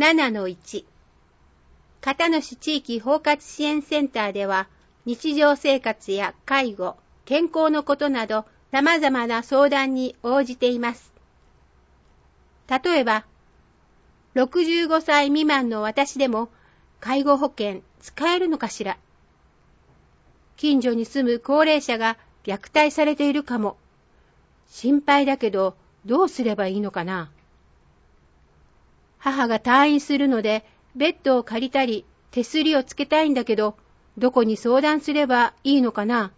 7-1 片野市地域包括支援センターでは日常生活や介護、健康のことなど様々な相談に応じています。例えば、65歳未満の私でも介護保険使えるのかしら？近所に住む高齢者が虐待されているかも。心配だけどどうすればいいのかな？母が退院するのでベッドを借りたり手すりをつけたいんだけど、どこに相談すればいいのかな？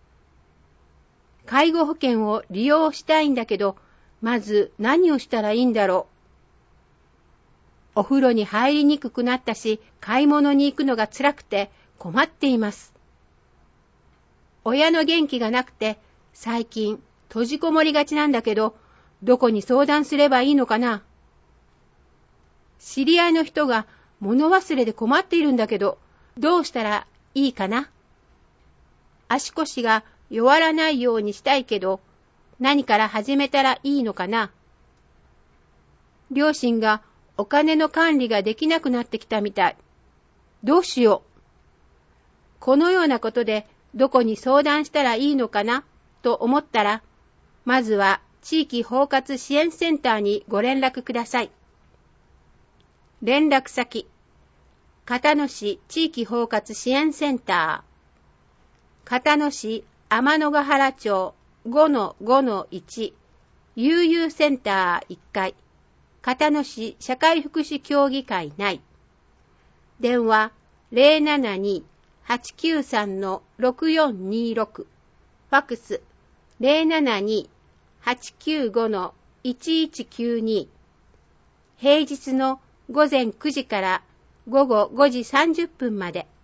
介護保険を利用したいんだけど、まず何をしたらいいんだろう。お風呂に入りにくくなったし、買い物に行くのが辛くて困っています。親の元気がなくて、最近閉じこもりがちなんだけど、どこに相談すればいいのかな？知り合いの人が物忘れで困っているんだけど、どうしたらいいかな？足腰が弱らないようにしたいけど、何から始めたらいいのかな？両親がお金の管理ができなくなってきたみたい。どうしよう。このようなことでどこに相談したらいいのかなと思ったら、まずは地域包括支援センターにご連絡ください。連絡先、片野市地域包括支援センター、片野市天のヶ原町 5-5-1 悠々センター1階、片野市社会福祉協議会内。電話 072-893-6426。ファックス 072-895-1192。平日の午前9時から午後5時30分まで。